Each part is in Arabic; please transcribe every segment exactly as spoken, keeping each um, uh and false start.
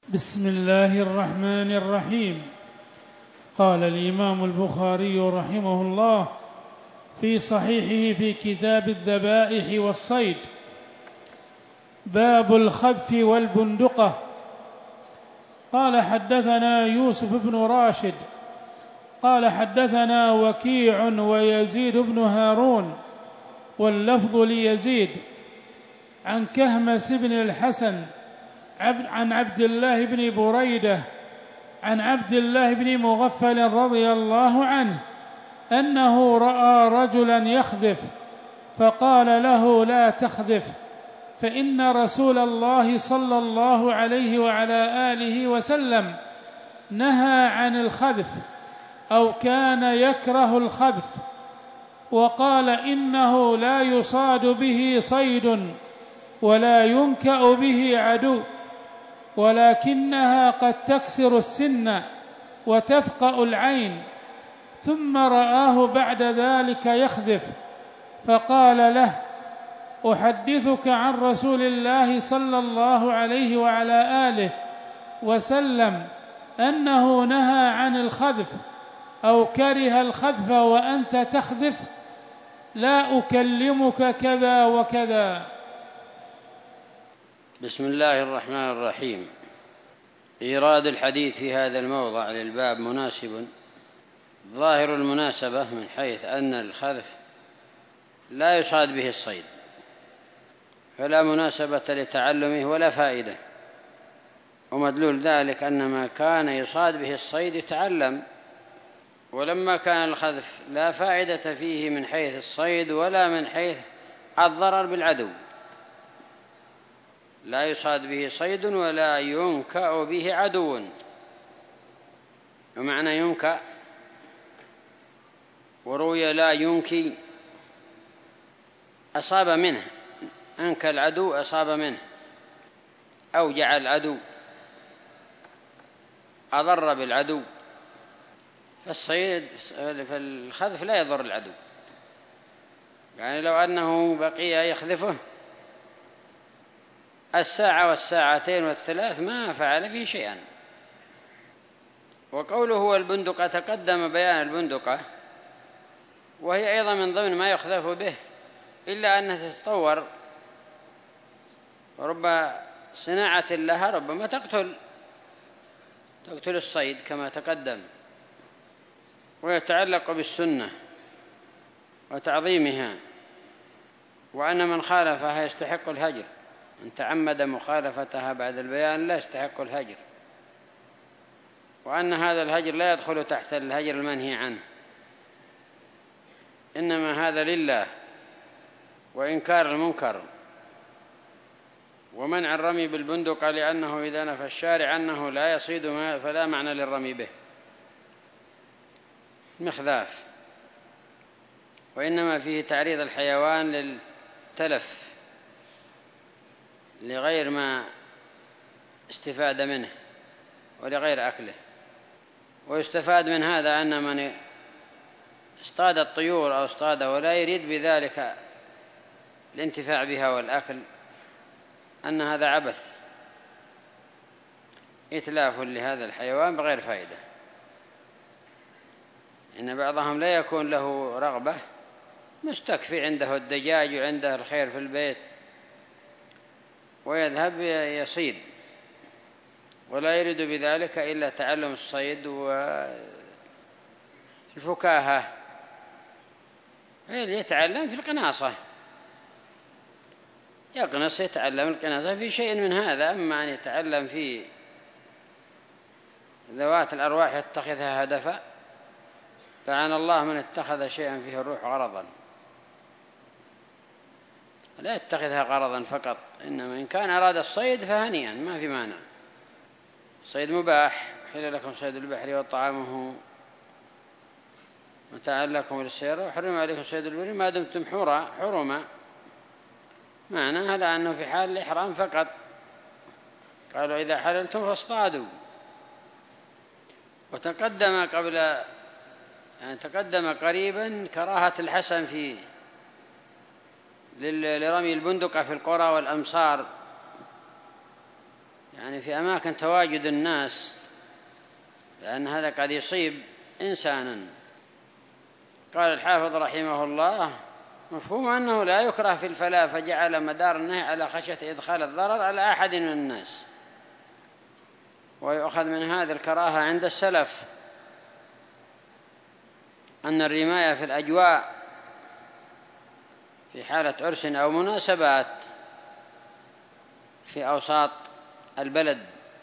بسم الله الرحمن الرحيم. قال الإمام البخاري رحمه الله في صحيحه في كتاب الذبائح والصيد: باب الخذف والبندقة. قال حدثنا يوسف بن راشد قال حدثنا وكيع ويزيد بن هارون واللفظ ليزيد عن كهمس بن الحسن عن عبد الله بن بريدة عن عبد الله بن مغفل رضي الله عنه أنه رأى رجلا يخذف فقال له: لا تخذف، فإن رسول الله صلى الله عليه وعلى آله وسلم نهى عن الخذف أو كان يكره الخذف، وقال: إنه لا يصاد به صيد ولا ينكأ به عدو، ولكنها قد تكسر السن وتفقأ العين. ثم رآه بعد ذلك يخذف فقال له: أحدثك عن رسول الله صلى الله عليه وعلى آله وسلم أنه نهى عن الخذف أو كره الخذف وأنت تخذف؟ لا أكلمك كذا وكذا. بسم الله الرحمن الرحيم. إيراد الحديث في هذا الموضع للباب مناسب، ظاهر المناسبة من حيث أن الخذف لا يصاد به الصيد، فلا مناسبة لتعلمه ولا فائدة، ومدلول ذلك أن ما كان يصاد به الصيد يتعلم، ولما كان الخذف لا فائدة فيه من حيث الصيد ولا من حيث الضرر بالعدو، لا يصاد به صيد ولا ينكأ به عدو. ومعنى ينكأ وروي لا ينكي أصاب منه، أنكى العدو أصاب منه، أوجع العدو، أضر بالعدو. فالصيد فالخذف لا يضر العدو، يعني لو أنه بقي يخذفه الساعة والساعتين والثلاث ما فعل فيه شيئا. وقوله هو البندقة تقدم بيان البندقة، وهي أيضا من ضمن ما يخذف به، إلا أنها تتطور، رب صناعة لها ربما تقتل تقتل الصيد كما تقدم، ويتعلق بالسنة وتعظيمها، وأن من خالفها يستحق الهجر، من تعمد مخالفتها بعد البيان لا يستحق الهجر، وأن هذا الهجر لا يدخل تحت الهجر المنهي عنه، إنما هذا لله وإنكار المنكر ومنع الرمي بالبندقة، لأنه إذا نفى الشارع أنه لا يصيد فلا معنى للرمي به مخذاف، وإنما فيه تعريض الحيوان للتلف لغير ما استفاد منه ولغير أكله. ويستفاد من هذا أن من اصطاد الطيور أو اصطاد ولا يريد بذلك الانتفاع بها والأكل أن هذا عبث، إتلاف لهذا الحيوان بغير فائدة. إن بعضهم لا يكون له رغبة، مستكفي عنده الدجاج وعنده الخير في البيت، ويذهب يصيد ولا يريد بذلك إلا تعلم الصيد والفكاهة، يتعلم في القناصة، يقنص يتعلم القناصة في شيء من هذا. أما أن يتعلم في ذوات الأرواح يتخذها هدفا، لعن الله من اتخذ شيئا فيه الروح غرضا. لا يتخذها غرضا فقط، إنما إن كان أراد الصيد فهنيئا ما في مانع، الصيد مباح، حل لكم صيد البحر وطعامه متاعا لكم وللسيارة، وحرم عليكم صيد البر ما دمتم حرما. معنى هذا أنه في حال الإحرام فقط، قالوا إذا حللتم فاصطادوا. وتقدم قبل يعني تقدم قريبا كراهة الحسن في لرمي البندقة في القرى والأمصار، يعني في أماكن تواجد الناس، لأن هذا قد يصيب إنسانا. قال الحافظ رحمه الله: مفهوم أنه لا يكره في الفلاة، فجعل مدار النهي على خشية إدخال الضرر على أحد من الناس. ويؤخذ من هذه الكراهة عند السلف أن الرماية في الأجواء في حالة عرس أو مناسبات في أوساط البلد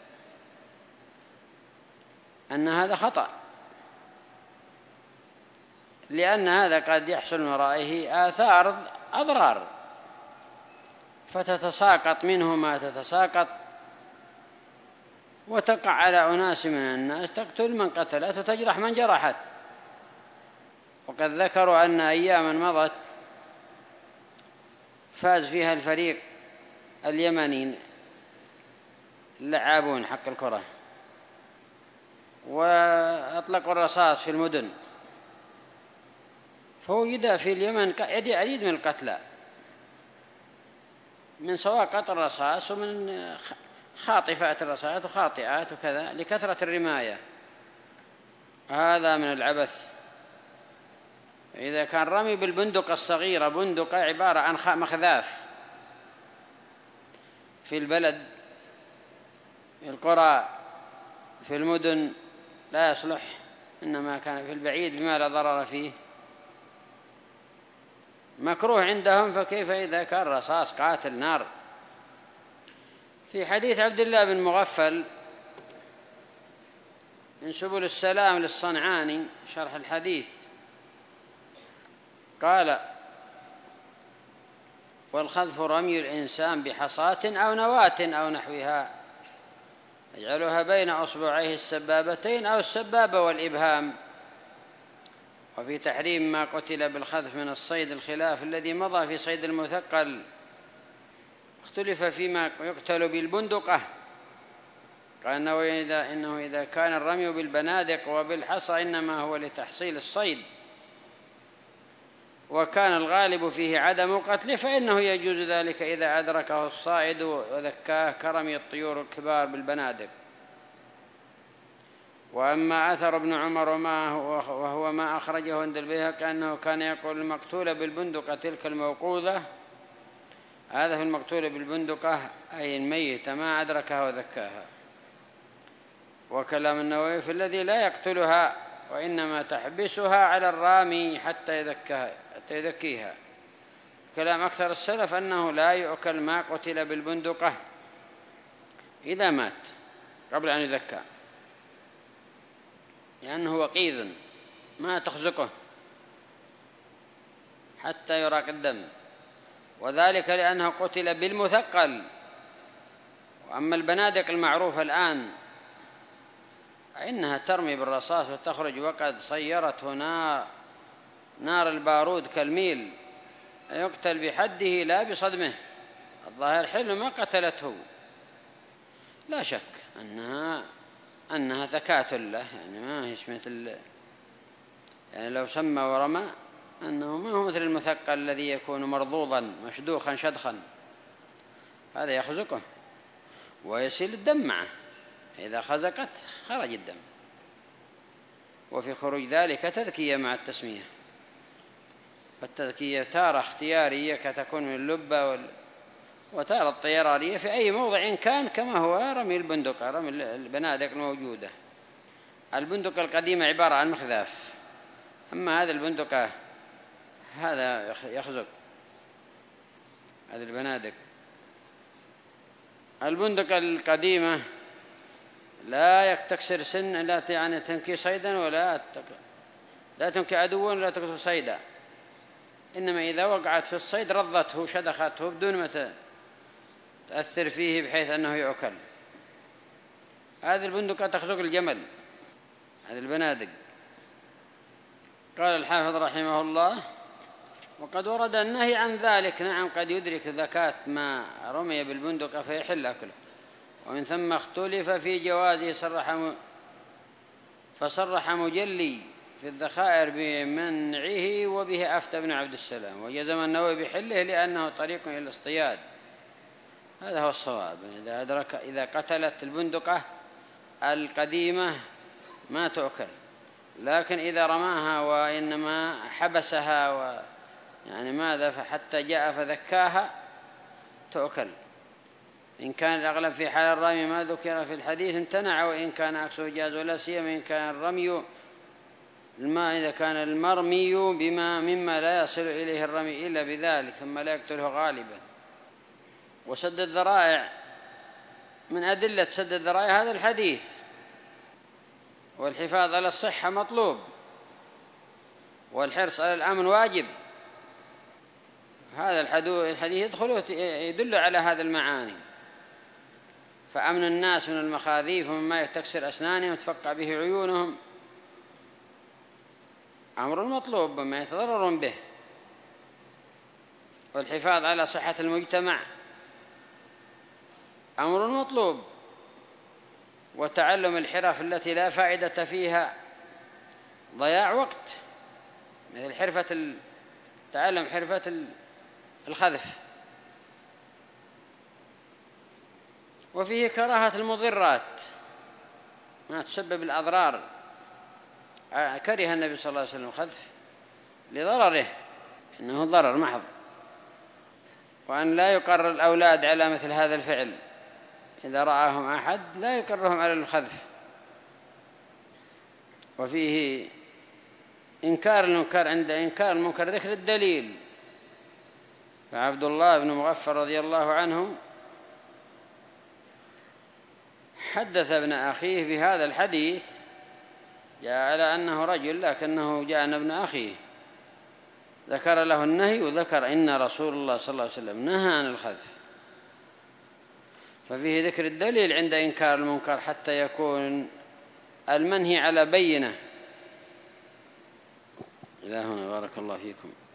أن هذا خطأ، لأن هذا قد يحصل من ورائه آثار أضرار، فتتساقط منه ما تتساقط، وتقع على أناس من الناس، تقتل من قتلت وتجرح من جرحت. وقد ذكروا أن أياما مضت فاز فيها الفريق اليمني اللعابون حق الكرة، وأطلقوا الرصاص في المدن، فوجد في اليمن عديد من القتلى من سواء قطع الرصاص ومن خاطفات الرصاص وخاطئات وكذا، لكثرة الرماية. هذا من العبث. إذا كان رمي بالبندقة الصغيرة، بندقة عبارة عن مخذاف في البلد، في القرى، في المدن، لا يصلح، إنما كان في البعيد بما لا ضرر فيه مكروه عندهم، فكيف إذا كان رصاص قاتل نار؟ في حديث عبد الله بن مغفل من سبل السلام للصنعاني شرح الحديث قال: والخذف رمي الإنسان بحصاة أو نواة أو نحوها يجعلها بين أصبعيه السبابتين أو السبابة والإبهام. وفي تحريم ما قتل بالخذف من الصيد الخلاف الذي مضى في صيد المثقل، اختلف فيما يقتل بالبندقة. قال إنه إذا كان الرمي بالبنادق وبالحصى إنما هو لتحصيل الصيد، وكان الغالب فيه عدم قتله، فإنه يجوز ذلك إذا أدركه الصائد وذكاه كرمي الطيور الكبار بالبنادق. وأما أثر ابن عمر وهو ما أخرجه عند البيهقي أنه كان يقول: المقتولة بالبندقة تلك الموقوذة، هذا في المقتولة بالبندقة أي الميت ما أدركها وذكاها. وكلام النووي في الذي لا يقتلها وإنما تحبسها على الرامي حتى يذكيها, حتى يذكيها. كلام أكثر السلف أنه لا يؤكل ما قتل بالبندقة إذا مات قبل أن يذكى، لأنه وقيذ ما تخزقه حتى يراق الدم، وذلك لأنه قتل بالمثقل. وأما البنادق المعروفة الآن إنها ترمي بالرصاص وتخرج، وقد صيرته نار, نار البارود كالميل، يقتل بحده لا بصدمه. الظاهر حل ما قتلته، لا شك أنها أنها ذكاة له، يعني ما هيش مثل، يعني لو سمى ورمى أنه ما هو مثل المثقل الذي يكون مرضوضا مشدوخا شدخا، هذا يخزقه ويسيل الدم معه، إذا خزقت خرج الدم. وفي خروج ذلك تذكية مع التسمية، فالتذكية تارة اختيارية كتكون من اللبة وال... وتارة اضطرارية في أي موضع كان، كما هو رمي البندقة، رمي البنادق الموجودة. البندقة القديمة عبارة عن مخذاف، أما هذا البندقة هذا يخزق، هذه البنادق. البندقة القديمة لا تكسر سن، لا يعني تنكي صيدا ولا لا تنكي عدوا ولا تقتل صيدا، إنما إذا وقعت في الصيد رضته شدخته بدون ما تأثر فيه بحيث أنه يؤكل. هذه البندقة تخزق الجمل، هذه البنادق. قال الحافظ رحمه الله: وقد ورد النهي عن ذلك. نعم، قد يدرك ذكاة ما رمي بالبندقة فيحل أكله، ومن ثم اختلف في جوازه، صرح م... فصرح مجلي في الذخائر بمنعه، وبه أفتى ابن عبد السلام، وجزم النووي بحله لأنه طريق إلى الاصطياد. هذا هو الصواب. إذا أدرك إذا قتلت البندقة القديمة ما تؤكل، لكن إذا رماها وإنما حبسها و يعني ماذا فحتى جاء فذكاها تؤكل. إن كان الأغلب في حال الرمي ما ذكر في الحديث امتنع، وإن كان عكسه جاز، ولا سيما إن كان الرمي الماء إذا كان المرمي بما مما لا يصل إليه الرمي إلا بذلك ثم لا يقتله غالبا. وسد الذرائع من أدلة سد الذرائع هذا الحديث، والحفاظ على الصحة مطلوب، والحرص على الأمن واجب. هذا الحديث يدخل يدل على هذا المعاني. فأمن الناس من المخاذيف ومما تكسر أسنانهم وتفقع به عيونهم أمر مطلوب بما يتضررون به، والحفاظ على صحة المجتمع أمر مطلوب، وتعلم الحرف التي لا فائدة فيها ضياع وقت، مثل حرفة تعلم حرفة الخذف. وفيه كراهة المضرات ما تسبب الأضرار، كره النبي صلى الله عليه وسلم الخذف لضرره، إنه ضرر محض، وأن لا يقرر الأولاد على مثل هذا الفعل، إذا رآهم أحد لا يقرهم على الخذف. وفيه إنكار المنكر عند إنكار المنكر ذكر الدليل. فعبد الله بن مغفر رضي الله عنه حدث ابن أخيه بهذا الحديث، جاء على أنه رجل لكنه جاء ابن أخيه، ذكر له النهي وذكر إن رسول الله صلى الله عليه وسلم نهى عن الخذف. ففيه ذكر الدليل عند إنكار المنكر حتى يكون المنهي على بينة. إلى هنا بارك الله فيكم.